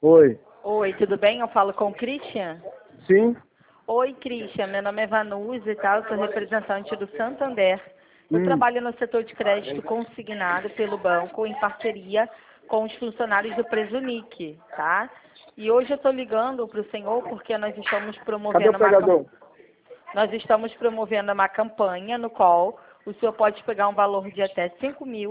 Oi. Oi, tudo bem? Eu falo com o Christian? Sim? Oi, Christian. Meu nome é Vanusa e tal. Eu sou representante do Santander. Eu trabalho no setor de crédito consignado pelo banco em parceria com os funcionários do Presunic, tá? E hoje eu estou ligando para o senhor porque nós estamos Cadê o promovendo pegador? uma campanha no qual o senhor pode pegar um valor de até R$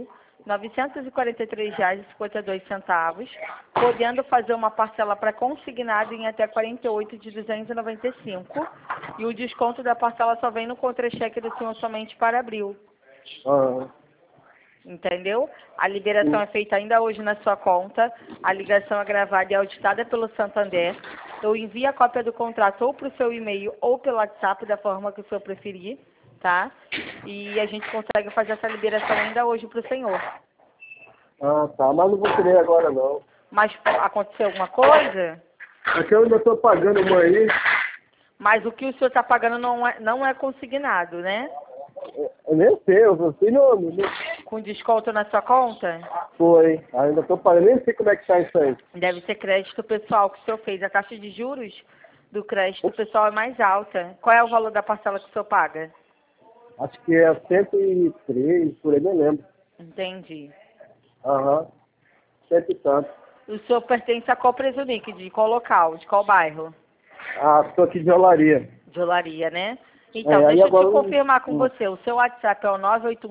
5.943,52, podendo fazer uma parcela pré-consignada em até 48 de 295, e o desconto da parcela só vem no contra-cheque do senhor somente para abril. Ah, Entendeu? A liberação é feita ainda hoje na sua conta, a ligação é gravada e auditada pelo Santander. Eu envio a cópia do contrato ou para o seu e-mail ou pelo WhatsApp, da forma que o senhor preferir, tá? E a gente consegue fazer essa liberação ainda hoje para o senhor. tá. Mas não vou querer agora, não. Mas aconteceu alguma coisa? Aqui eu ainda estou pagando uma aí. Mas o que o senhor está pagando não é consignado, né? Eu nem sei, eu fui no... Com desconto na sua conta? Foi. Ainda estou pagando, nem sei como é que tá isso aí. Deve ser crédito pessoal que o senhor fez. A taxa de juros do crédito pessoal é mais alta. Qual é o valor da parcela que o senhor paga? Acho que é 103, por aí, nem lembro. Entendi. Aham. Cento e tanto. O senhor pertence a qual Presunic? De qual local? De qual bairro? Estou aqui de olaria. De Olaria, né? Então, Aí deixa eu agora te confirmar com você. O seu WhatsApp é o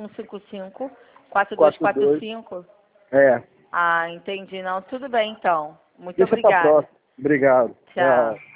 42. 98155-4245? É. Ah, entendi. Não, tudo bem, então. Muito Deixa pra obrigada. próxima. Obrigado. Tchau.